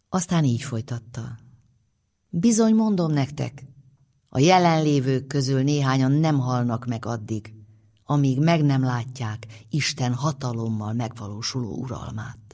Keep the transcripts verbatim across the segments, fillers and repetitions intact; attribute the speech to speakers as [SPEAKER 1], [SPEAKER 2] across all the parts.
[SPEAKER 1] Aztán így folytatta. Bizony mondom nektek, a jelenlévők közül néhányan nem halnak meg addig, amíg meg nem látják Isten hatalommal megvalósuló uralmát.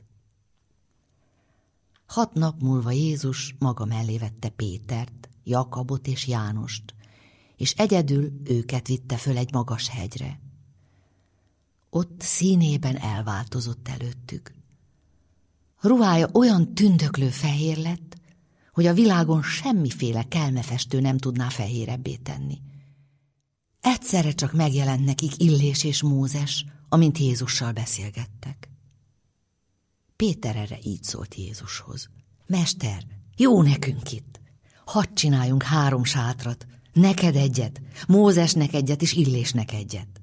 [SPEAKER 1] Hat nap múlva Jézus maga mellé vette Pétert, Jakabot és Jánost, és egyedül őket vitte föl egy magas hegyre. Ott színében elváltozott előttük. Ruhája olyan tündöklő fehér lett, hogy a világon semmiféle kelmefestő nem tudná fehérebbé tenni. Egyszerre csak megjelent nekik Illés és Mózes, amint Jézussal beszélgettek. Péter erre így szólt Jézushoz. Mester, jó nekünk itt. Hadd csináljunk három sátrat, neked egyet, Mózesnek egyet és Illésnek egyet.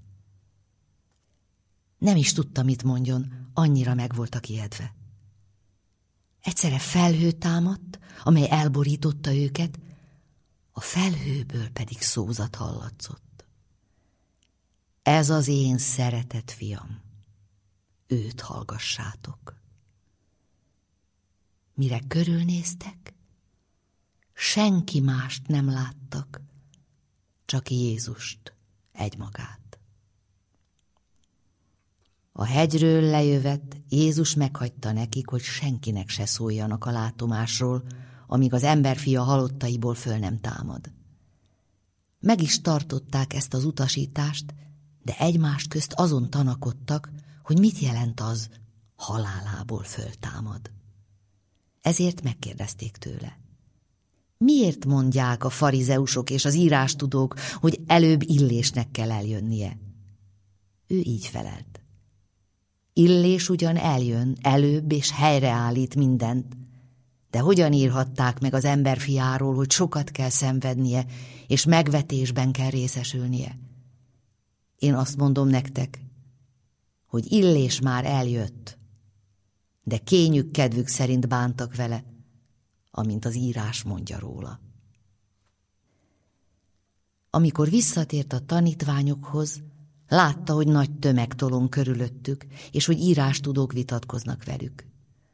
[SPEAKER 1] Nem is tudta, mit mondjon, annyira meg voltak ijedve. Egyszerre felhő támadt, amely elborította őket, a felhőből pedig szózat hallatszott. Ez az én szeretett fiam, őt hallgassátok. Mire körülnéztek, senki mást nem láttak, csak Jézust egymagát. A hegyről lejövett, Jézus meghagyta nekik, hogy senkinek se szóljanak a látomásról, amíg az emberfia halottaiból föl nem támad. Meg is tartották ezt az utasítást, de egymást közt azon tanakodtak, hogy mit jelent az, halálából föltámad. Ezért megkérdezték tőle. Miért mondják a farizeusok és az írástudók, hogy előbb Illésnek kell eljönnie? Ő így felelt. Illés ugyan eljön előbb és helyreállít mindent, de hogyan írhatták meg az emberfiáról, hogy sokat kell szenvednie, és megvetésben kell részesülnie? Én azt mondom nektek, hogy Illés már eljött, de kényük kedvük szerint bántak vele, amint az írás mondja róla. Amikor visszatért a tanítványokhoz, látta, hogy nagy tömeg tolong körülöttük, és hogy írástudók vitatkoznak velük.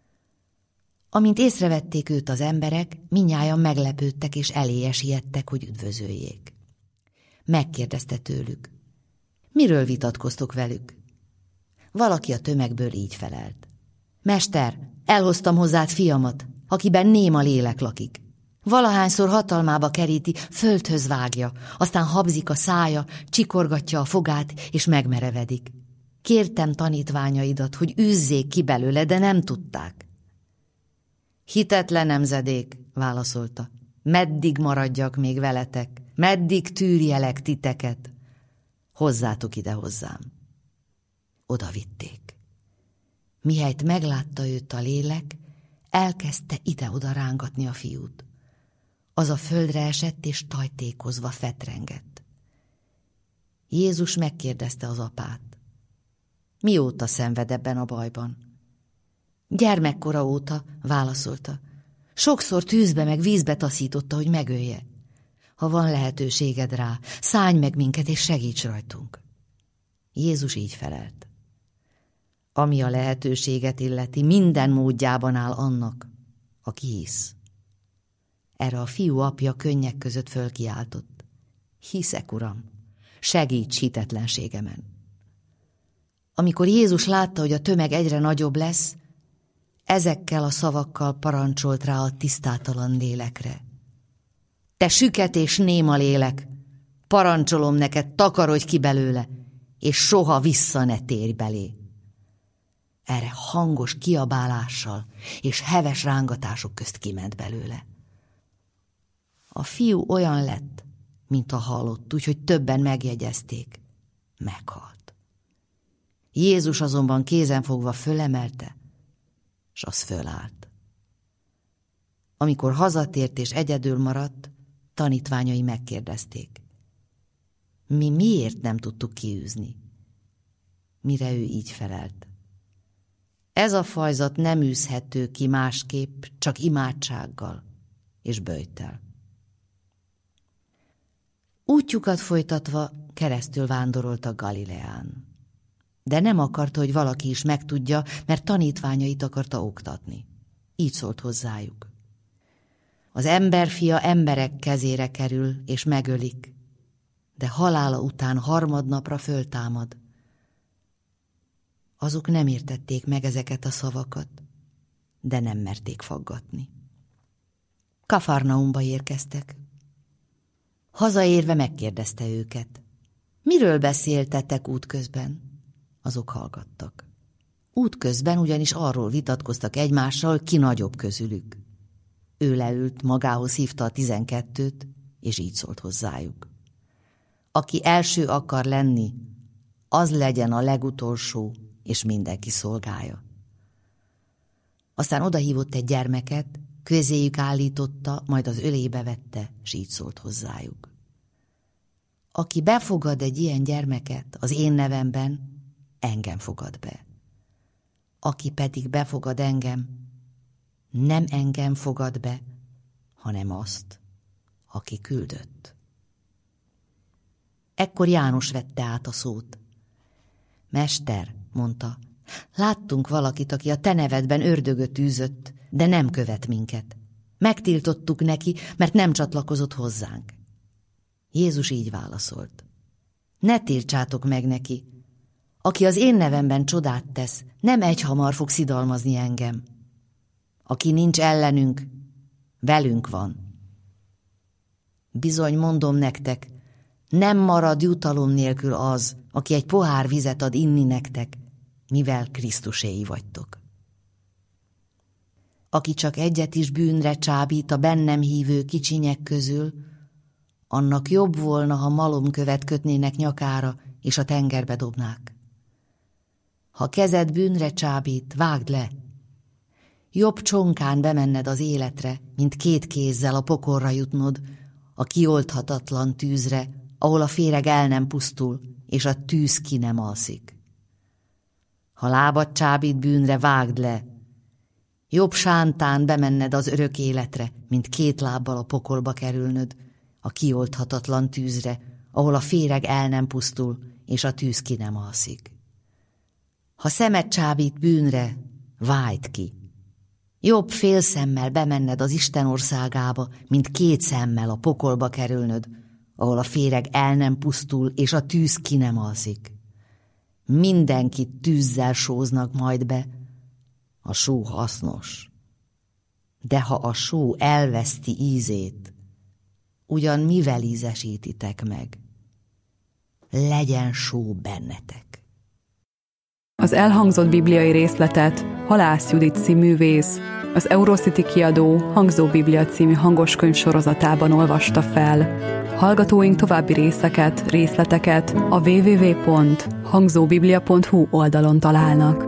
[SPEAKER 1] Amint észrevették őt az emberek, mindnyájan meglepődtek és eléje siettek, hogy üdvözöljék. Megkérdezte tőlük, miről vitatkoztok velük? Valaki a tömegből így felelt. Mester, elhoztam hozzád fiamat, akiben néma lélek lakik. Valahányszor hatalmába keríti, földhöz vágja, aztán habzik a szája, csikorgatja a fogát, és megmerevedik. Kértem tanítványaidat, hogy űzzék ki belőle, de nem tudták. Hitetlen nemzedék, válaszolta. Meddig maradjak még veletek? Meddig tűrjelek titeket? Hozzátok ide hozzám. Oda vitték. Mihelyt meglátta őt a lélek, elkezdte ide-oda rángatni a fiút. Az a földre esett, és tajtékozva fetrengett. Jézus megkérdezte az apát. Mióta szenved ebben a bajban? Gyermekkora óta, válaszolta. Sokszor tűzbe meg vízbe taszította, hogy megölje. Ha van lehetőséged rá, szállj meg minket, és segíts rajtunk. Jézus így felelt. Ami a lehetőséget illeti, minden módjában áll annak, aki hisz. Erre a fiú apja könnyek között fölkiáltott. Hiszek, Uram, segíts hitetlenségemen. Amikor Jézus látta, hogy a tömeg egyre nagyobb lesz, ezekkel a szavakkal parancsolt rá a tisztátalan lélekre. Te süket és néma lélek, parancsolom neked, takarodj ki belőle, és soha vissza ne térj belé. Erre hangos kiabálással és heves rángatások közt kiment belőle. A fiú olyan lett, mint a halott, úgyhogy többen megjegyezték. Meghalt. Jézus azonban kézenfogva fölemelte, s az fölállt. Amikor hazatért és egyedül maradt, tanítványai megkérdezték. Mi miért nem tudtuk kiűzni? Mire ő így felelt. Ez a fajzat nem űzhető ki másképp, csak imádsággal és böjttel. Útjukat folytatva keresztül vándoroltak Galileán. De nem akarta, hogy valaki is megtudja, mert tanítványait akarta oktatni. így szólt hozzájuk. Az emberfia emberek kezére kerül, és megölik, de halála után harmadnapra föltámad. Azok nem értették meg ezeket a szavakat, de nem merték faggatni. Kafarnaumba érkeztek. Hazaérve megkérdezte őket. Miről beszéltetek útközben? Azok hallgattak. Útközben ugyanis arról vitatkoztak egymással, ki nagyobb közülük. Ő leült, magához hívta a tizenkettőt, és így szólt hozzájuk. Aki első akar lenni, az legyen a legutolsó, és mindenki szolgája. Aztán odahívott egy gyermeket, közéjük állította, majd az ölébe vette, s így szólt hozzájuk. Aki befogad egy ilyen gyermeket az én nevemben, engem fogad be. Aki pedig befogad engem, nem engem fogad be, hanem azt, aki küldött. Ekkor János vette át a szót. Mester, mondta, láttunk valakit, aki a te nevedben ördögöt űzött, de nem követ minket. Megtiltottuk neki, mert nem csatlakozott hozzánk. Jézus így válaszolt. Ne tiltsátok meg neki. Aki az én nevemben csodát tesz, nem egyhamar fog szidalmazni engem. Aki nincs ellenünk, velünk van. Bizony mondom nektek, nem marad jutalom nélkül az, aki egy pohár vizet ad inni nektek, mivel Krisztuséi vagytok. Aki csak egyet is bűnre csábít a bennem hívő kicsinyek közül, annak jobb volna, ha malomkövet kötnének nyakára, és a tengerbe dobnák. Ha kezed bűnre csábít, vágd le. Jobb csonkán bemenned az életre, mint két kézzel a pokolra jutnod, a kioldhatatlan tűzre, ahol a féreg el nem pusztul, és a tűz ki nem alszik. Ha lábad csábít bűnre, vágd le. Jobb sántán bemenned az örök életre, mint két lábbal a pokolba kerülnöd, a kioldhatatlan tűzre, ahol a féreg el nem pusztul, és a tűz ki nem alszik. Ha szemed csábít bűnre, vájd ki. Jobb fél szemmel bemenned az Isten országába, mint két szemmel a pokolba kerülnöd, ahol a féreg el nem pusztul, és a tűz ki nem alszik. Mindenkit tűzzel sóznak majd be. A só hasznos. De ha a só elveszti ízét, ugyan mivel ízesítitek meg? Legyen só bennetek.
[SPEAKER 2] Az elhangzott bibliai részletet Halász Judit színművész, az Eurocity kiadó Hangzó Biblia című hangoskönyv sorozatában olvasta fel. Hallgatóink további részeket, részleteket a double-u double-u double-u pont hangzóbiblia pont hu oldalon találnak.